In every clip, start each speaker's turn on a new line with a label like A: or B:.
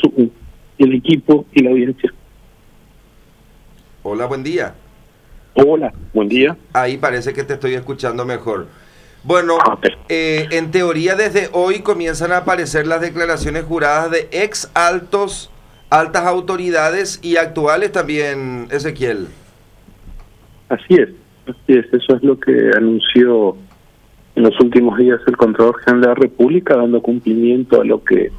A: el equipo y la audiencia.
B: Hola, buen día.
A: Hola, buen día.
B: Ahí parece que te estoy escuchando mejor. Bueno,
A: Okay.
B: En teoría desde hoy comienzan a aparecer las declaraciones juradas de altas autoridades y actuales también, Ezequiel.
A: Así es, eso es lo que anunció en los últimos días el Contralor General de la República, dando cumplimiento a lo que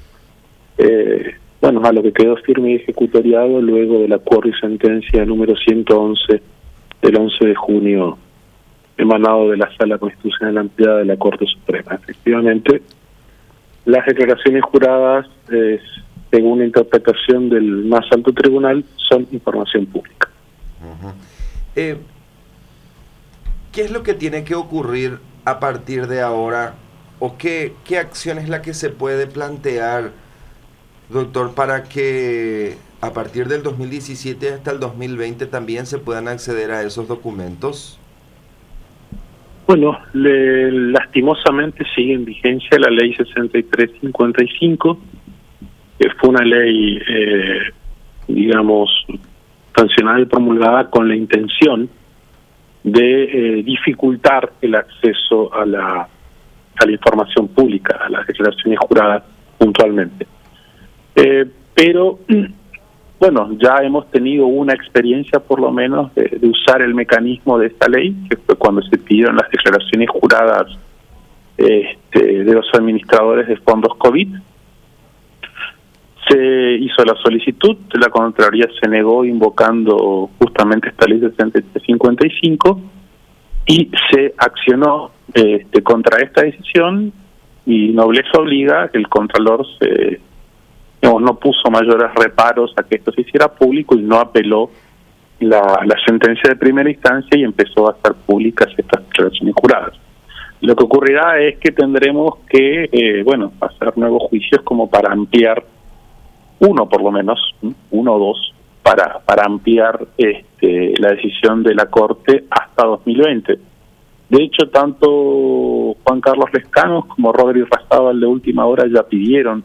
A: a lo que quedó firme y ejecutoriado luego del acuerdo y sentencia número 111 del 11 de junio, emanado de la Sala Constitucional Ampliada de la Corte Suprema. Efectivamente, las declaraciones juradas, según la interpretación del más alto tribunal, son información pública.
B: ¿Qué es lo que tiene que ocurrir a partir de ahora o qué acción es la que se puede plantear, doctor, para que a partir del 2017 hasta el 2020 también se puedan acceder a esos documentos?
A: Bueno, lastimosamente sigue en vigencia la ley 6355, que fue una ley, sancionada y promulgada con la intención de dificultar el acceso a la información pública, a las declaraciones juradas puntualmente. Pero ya hemos tenido una experiencia por lo menos de usar el mecanismo de esta ley, que fue cuando se pidieron las declaraciones juradas de los administradores de fondos COVID. Se hizo la solicitud, la Contraloría se negó invocando justamente esta ley 6355 y se accionó contra esta decisión, y nobleza obliga, el Contralor no puso mayores reparos a que esto se hiciera público y no apeló la sentencia de primera instancia y empezó a hacer públicas estas declaraciones juradas. Lo que ocurrirá es que tendremos que hacer nuevos juicios como para ampliar uno o dos, para ampliar la decisión de la Corte hasta 2020. De hecho, tanto Juan Carlos Lescanos como Rodri Razabal de última hora ya pidieron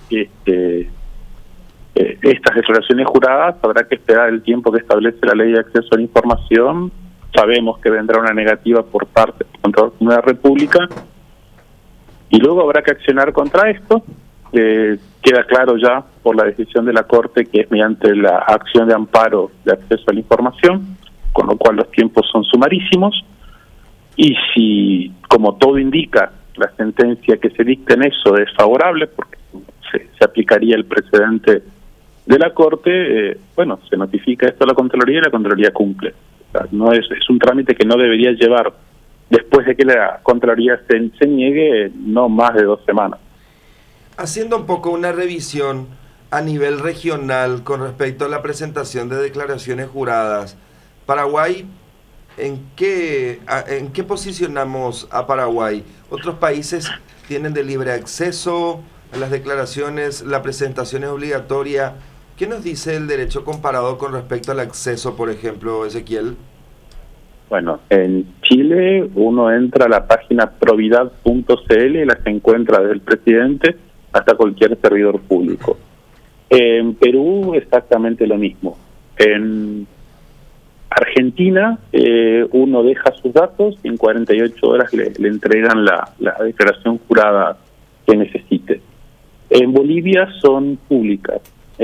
A: estas declaraciones juradas. Habrá que esperar el tiempo que establece la Ley de Acceso a la Información. Sabemos que vendrá una negativa por parte del Contralor General de la República y luego habrá que accionar contra esto. Queda claro ya por la decisión de la Corte que es mediante la acción de amparo de acceso a la información, con lo cual los tiempos son sumarísimos, y si, como todo indica, la sentencia que se dicta en eso es favorable, porque se aplicaría el precedente de la Corte, se notifica esto a la Contraloría y la Contraloría cumple. O sea, no es un trámite que no debería llevar, después de que la Contraloría se niegue, no más de 2 semanas.
B: Haciendo un poco una revisión a nivel regional con respecto a la presentación de declaraciones juradas, Paraguay, ¿en qué posicionamos a Paraguay? ¿Otros países tienen de libre acceso a las declaraciones? ¿La presentación es obligatoria? ¿Qué nos dice el derecho comparado con respecto al acceso, por ejemplo, Ezequiel?
A: Bueno, en Chile uno entra a la página providad.cl y las encuentra desde el presidente hasta cualquier servidor público. En Perú exactamente lo mismo. En Argentina uno deja sus datos y en 48 horas le entregan la declaración jurada que necesite. En Bolivia son públicas.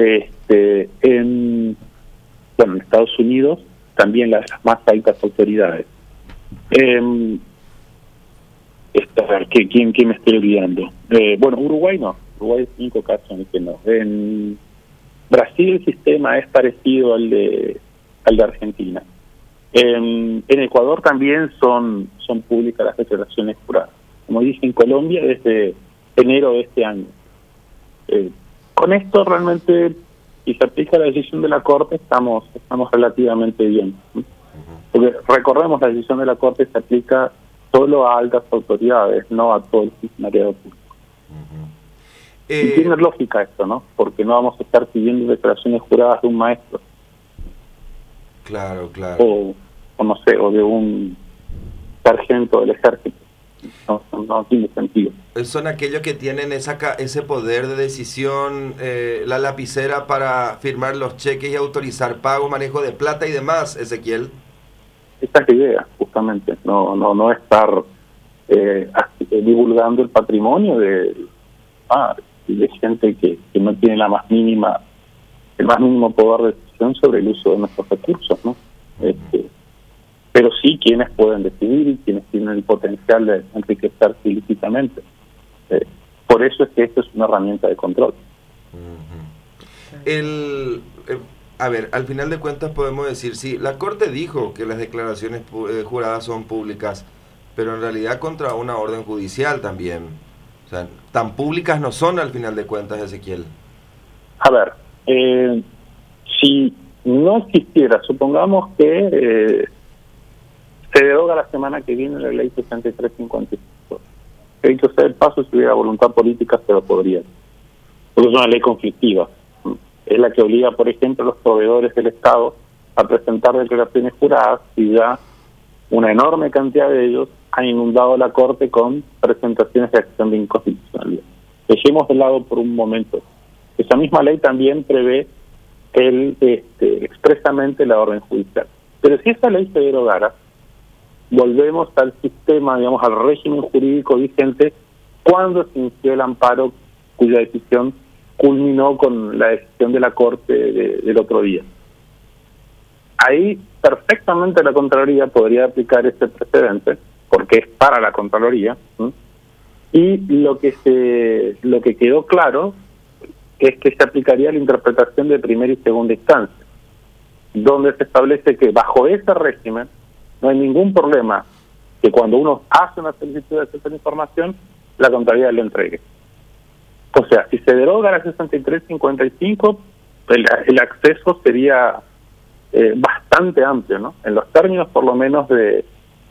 A: En Estados Unidos también las más altas autoridades. ¿Quién me estoy olvidando? Uruguay no. Uruguay es el único caso en el que no. En Brasil el sistema es parecido al de Argentina. En Ecuador también son públicas las declaraciones juradas. Como dije, en Colombia desde enero de este año. Con esto realmente, si se aplica la decisión de la Corte, estamos relativamente bien. Porque recordemos, la decisión de la Corte se aplica solo a altas autoridades, no a todo el funcionariado público. Y tiene lógica esto, ¿no? Porque no vamos a estar pidiendo declaraciones juradas de un maestro.
B: Claro.
A: O de un sargento del ejército. No tiene sentido.
B: Son aquellos que tienen ese poder de decisión, la lapicera para firmar los cheques y autorizar pagos, manejo de plata y demás, Ezequiel.
A: Esa es la idea, justamente, no estar divulgando el patrimonio de gente que no tiene el más mínimo poder de decisión sobre el uso de nuestros recursos, ¿no? Pero sí quienes pueden decidir y quienes tienen el potencial de enriquecerse ilícitamente. Por eso es que esto es una herramienta de control.
B: A ver, al final de cuentas podemos decir, sí, la Corte dijo que las declaraciones juradas son públicas, pero en realidad contra una orden judicial también. O sea, tan públicas no son al final de cuentas, Ezequiel.
A: A ver, si no existiera, supongamos que se deroga la semana que viene la ley 6355. Que dicho sea el paso, si hubiera voluntad política se lo podría. Porque es una ley conflictiva. Es la que obliga, por ejemplo, a los proveedores del Estado a presentar declaraciones juradas y ya una enorme cantidad de ellos han inundado la Corte con presentaciones de acción de inconstitucionalidad. Dejemos de lado por un momento. Esa misma ley también prevé expresamente la orden judicial. Pero si esa ley se derogara, volvemos al sistema, digamos, al régimen jurídico vigente cuando se inició el amparo cuya decisión culminó con la decisión de la Corte del otro día. Ahí perfectamente la Contraloría podría aplicar este precedente, porque es para la Contraloría, ¿sí? Y lo que quedó claro es que se aplicaría la interpretación de primera y segunda instancia, donde se establece que bajo ese régimen no hay ningún problema que cuando uno hace una solicitud de acceso a la información, la Contraloría le entregue. O sea, si se deroga la 6355, el acceso sería bastante amplio, ¿no? En los términos, por lo menos, del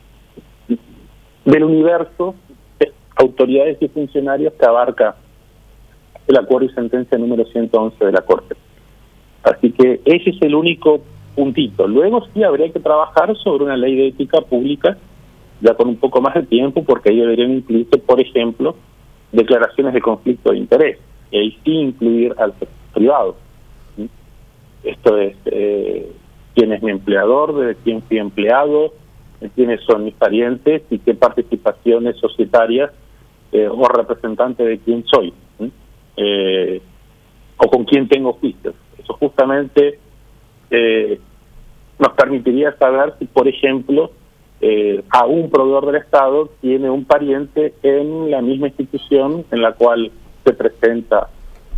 A: universo de autoridades y funcionarios que abarca el acuerdo y sentencia número 111 de la Corte. Así que ese es el único puntito. Luego sí habría que trabajar sobre una ley de ética pública, ya con un poco más de tiempo, porque ahí deberían incluirse, por ejemplo, declaraciones de conflicto de interés, y ahí sí incluir al sector privado. ¿Sí? Esto es quién es mi empleador, de quién fui empleado, quiénes son mis parientes y qué participaciones societarias o representante de quién soy, ¿sí? O con quién tengo juicios. Eso justamente nos permitiría saber si, por ejemplo, a un proveedor del Estado tiene un pariente en la misma institución en la cual se presenta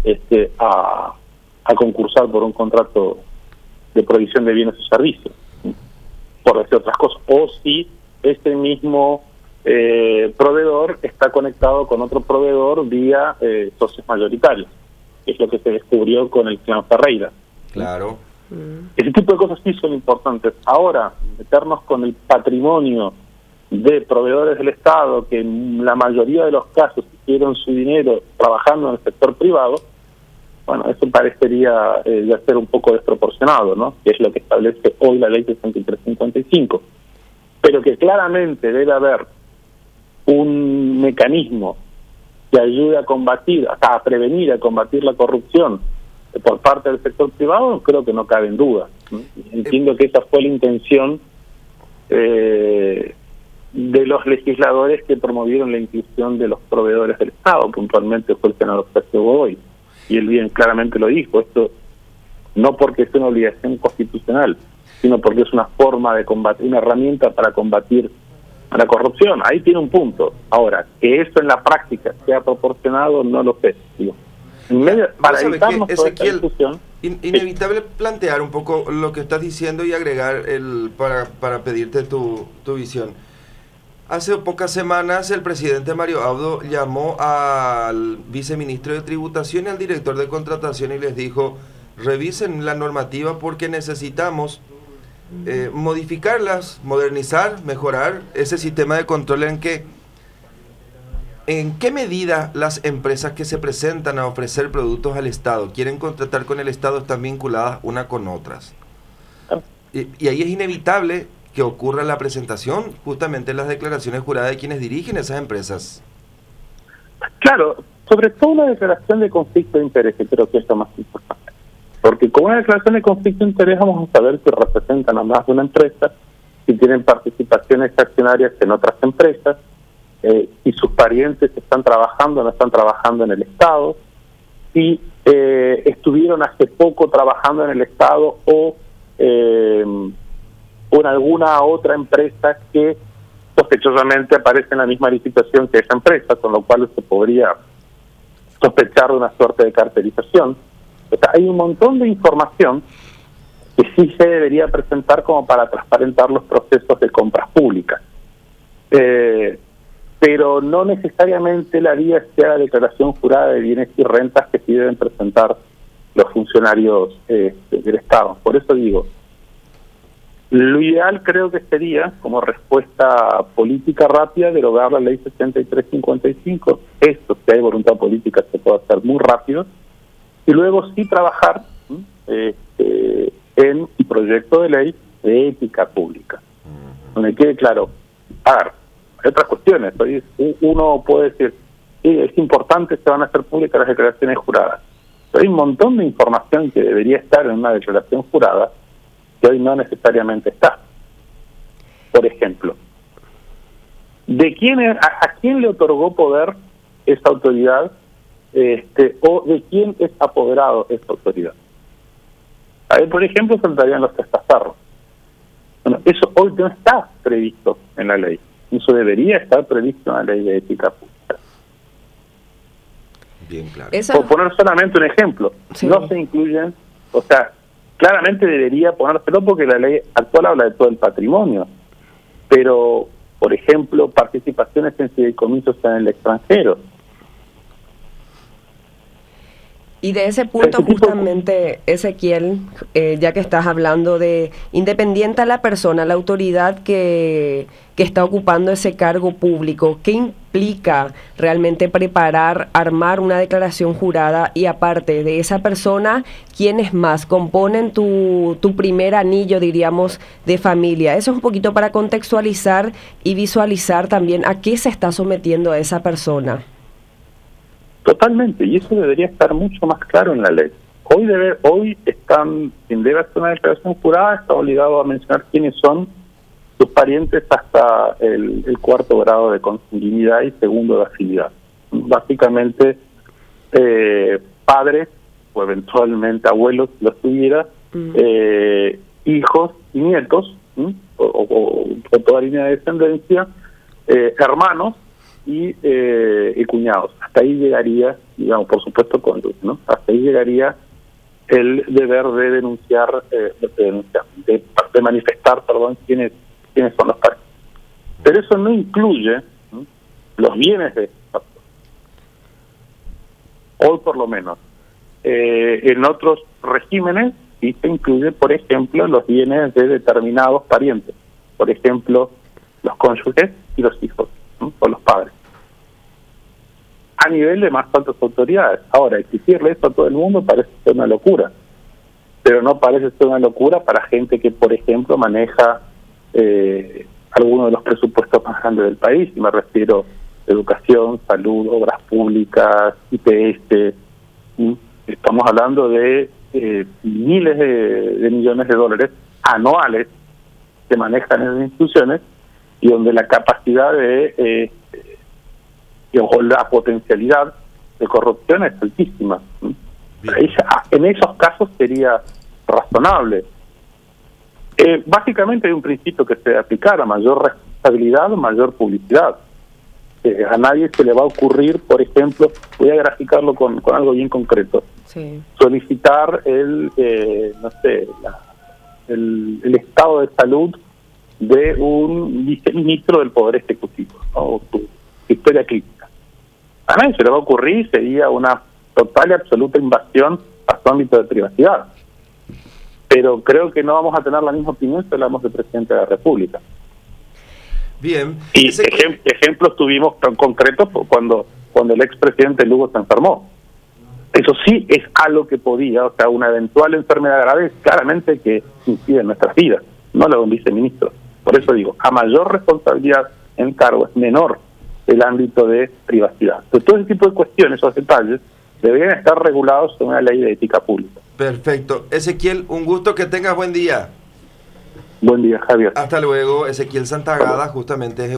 A: a concursar por un contrato de provisión de bienes o servicios, por decir otras cosas, o si este mismo proveedor está conectado con otro proveedor vía socios mayoritarios, que es lo que se descubrió con el clan Ferreira.
B: Claro.
A: Ese tipo de cosas sí son importantes. Ahora, meternos con el patrimonio de proveedores del Estado que en la mayoría de los casos hicieron su dinero trabajando en el sector privado, bueno, eso parecería ya ser un poco desproporcionado, ¿no? Que es lo que establece hoy la ley 6355. Pero que claramente debe haber un mecanismo que ayude a combatir, hasta a prevenir, a combatir la corrupción por parte del sector privado, creo que no cabe en duda. Entiendo que esa fue la intención de los legisladores que promovieron la inclusión de los proveedores del Estado, puntualmente fue el senador Sergio Godoy, y él bien claramente lo dijo, esto no porque es una obligación constitucional, sino porque es una forma de combatir, una herramienta para combatir a la corrupción. Ahí tiene un punto. Ahora, que eso en la práctica sea proporcionado, no lo sé, digo. Para evitarnos toda esta discusión,
B: inevitable plantear un poco lo que estás diciendo y agregar para pedirte tu visión. Hace pocas semanas el presidente Mario Abdo llamó al viceministro de Tributación y al director de Contratación y les dijo: revisen la normativa porque necesitamos modificarlas, modernizar, mejorar ese sistema de control ¿En qué medida las empresas que se presentan a ofrecer productos al Estado, quieren contratar con el Estado, están vinculadas una con otras? Y ahí es inevitable que ocurra la presentación, justamente las declaraciones juradas de quienes dirigen esas empresas.
A: Claro, sobre todo una declaración de conflicto de interés, que creo que es lo más importante. Porque con una declaración de conflicto de interés vamos a saber si representan a más de una empresa, si tienen participaciones accionarias en otras empresas, si sus parientes están trabajando o no están trabajando en el Estado, si estuvieron hace poco trabajando en el Estado o en alguna otra empresa que sospechosamente aparece en la misma licitación que esa empresa, con lo cual se podría sospechar de una suerte de cartelización. O sea, hay un montón de información que sí se debería presentar como para transparentar los procesos de compras públicas. Pero no necesariamente la vía sea la declaración jurada de bienes y rentas que sí deben presentar los funcionarios del Estado. Por eso digo, lo ideal creo que sería, como respuesta política rápida, derogar la ley 6355. Esto, si hay voluntad política, se puede hacer muy rápido. Y luego sí trabajar en un proyecto de ley de ética pública. Donde quede claro, a ver, hay otras cuestiones. Uno puede decir, sí, es importante, se van a hacer públicas las declaraciones juradas. Pero hay un montón de información que debería estar en una declaración jurada que hoy no necesariamente está. Por ejemplo, ¿de quién a quién le otorgó poder esa autoridad o de quién es apoderado esa autoridad? Ahí, por ejemplo, se entrarían los testaferros. Bueno, eso hoy no está previsto en la ley. Eso debería estar previsto en la ley de ética pública.
B: Bien claro.
A: Por poner solamente un ejemplo, sí. No se incluyen, o sea, claramente debería ponérselo porque la ley actual habla de todo el patrimonio, pero, por ejemplo, participaciones en fideicomisos en el extranjero.
C: Y de ese punto justamente, Ezequiel, ya que estás hablando de independiente a la persona, la autoridad que está ocupando ese cargo público, ¿qué implica realmente preparar, armar una declaración jurada? Y aparte de esa persona, ¿quiénes más componen tu primer anillo, diríamos, de familia? Eso es un poquito para contextualizar y visualizar también a qué se está sometiendo a esa persona.
A: Totalmente, y eso debería estar mucho más claro en la ley. Hoy quien debe hacer una declaración jurada está obligado a mencionar quiénes son sus parientes hasta el cuarto grado de consanguinidad y segundo de afinidad. Básicamente, padres o eventualmente abuelos, si los tuviera, hijos y nietos, o toda línea de descendencia, hermanos y cuñados. Hasta ahí llegaría, digamos, por supuesto, cónyuge, ¿no? Hasta ahí llegaría el deber de denunciar, de manifestar, quiénes son los padres. Pero eso no incluye, ¿no?, los bienes de estos actos. Hoy, por lo menos. En otros regímenes sí se incluye, por ejemplo, los bienes de determinados parientes. Por ejemplo, los cónyuges y los hijos, ¿no?, o los padres. A nivel de más altas autoridades. Ahora, exigirle esto a todo el mundo parece ser una locura, pero no parece ser una locura para gente que, por ejemplo, maneja algunos de los presupuestos más grandes del país, y me refiero a educación, salud, obras públicas, IPS. Estamos hablando de miles de millones de dólares anuales que manejan esas instituciones, y donde la capacidad o la potencialidad de corrupción es altísima. En esos casos sería razonable. Básicamente hay un principio que se debe aplicar: a mayor responsabilidad, mayor publicidad. A nadie se le va a ocurrir, por ejemplo, voy a graficarlo con algo bien concreto, sí, solicitar el estado de salud de un viceministro del Poder Ejecutivo, ¿no?, o su historia clínica. A nadie se le va a ocurrir, sería una total y absoluta invasión a su ámbito de privacidad. Pero creo que no vamos a tener la misma opinión si hablamos del presidente de la República.
B: Bien.
A: Y ejemplos tuvimos tan concretos cuando el expresidente Lugo se enfermó. Eso sí es algo que podía, o sea, una eventual enfermedad grave, claramente que incide en nuestras vidas, no la de un viceministro. Por eso digo, a mayor responsabilidad en cargo es menor el ámbito de privacidad. Entonces, todo ese tipo de cuestiones, esos detalles, deberían estar regulados en una ley de ética pública.
B: Perfecto. Ezequiel, un gusto, que tengas buen día.
A: Buen día, Javier.
B: Hasta luego. Ezequiel Santagada, justamente